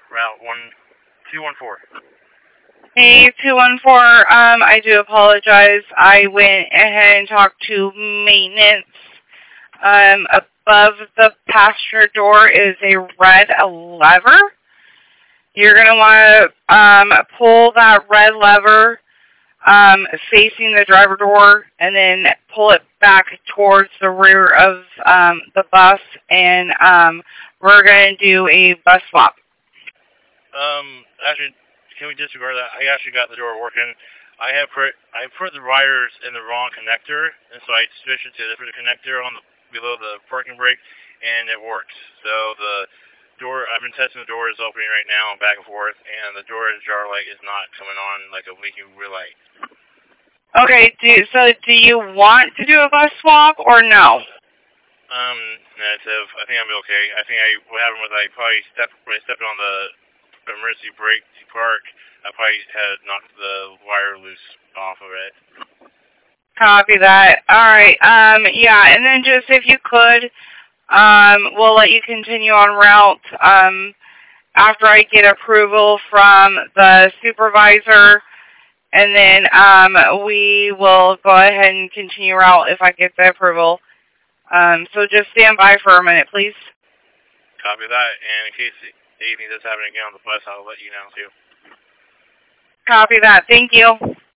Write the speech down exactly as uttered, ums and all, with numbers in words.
route one two one four. Hey, two one four, um, I do apologize. I went ahead and talked to maintenance. Um, above the passenger door is a red lever. You're going to want to um, pull that red lever um, facing the driver door and then pull it back towards the rear of um, the bus, and um, we're going to do a bus swap. Um, actually, can we disregard that? I actually got the door working. I have put I put the wires in the wrong connector, and so I switched it to a different connector on the below the parking brake, and it works. So the door, I've been testing the door is opening right now, back and forth, and the door jar light is not coming on like a leaky rear light. Okay, do, so do you want to do a bus swap or no? Um, negative. I think I'll be okay. I think I what happened was I probably stepped when I stepped on the emergency brake to park. I probably had knocked the wire loose off of it. Copy that. All right. Um, yeah, and then just if you could, um, we'll let you continue on route. Um, after I get approval from the supervisor, and then um, we will go ahead and continue route if I get the approval. Um, so just stand by for a minute, please. Copy that. And in case anything does happen again on the bus, I'll let you know too. Copy that. Thank you.